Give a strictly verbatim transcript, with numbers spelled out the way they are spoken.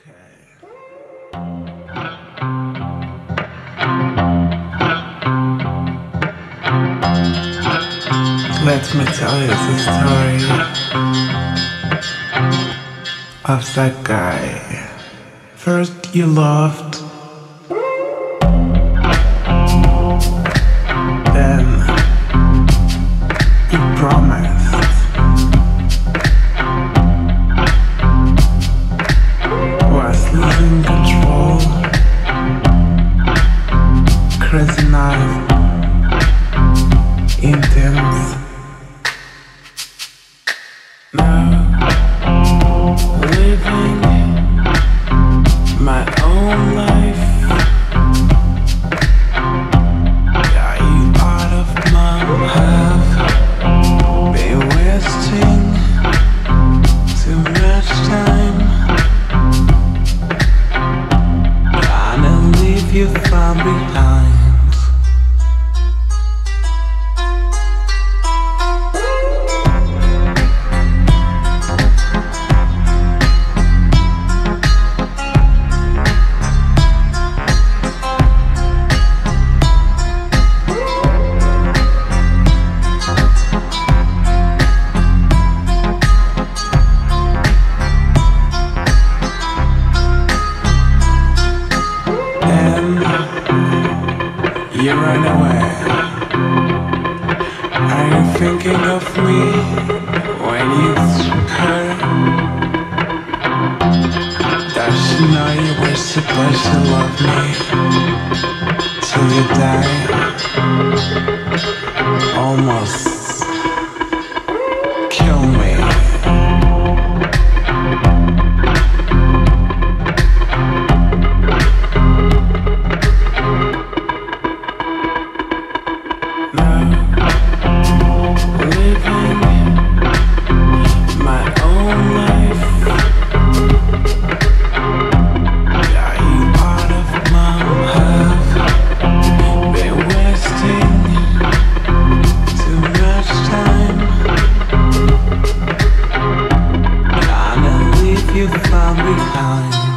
Let me tell you the story of that guy. First you loved, then you promised, was losing control, crazy night, intense. Now, living my own life. Are you part of my life? Been wasting too much time. Gonna leave you far behind. You run away. Are you thinking of me when you her? Does she know you were supposed to love me till you die? Almost kill me. You far behind.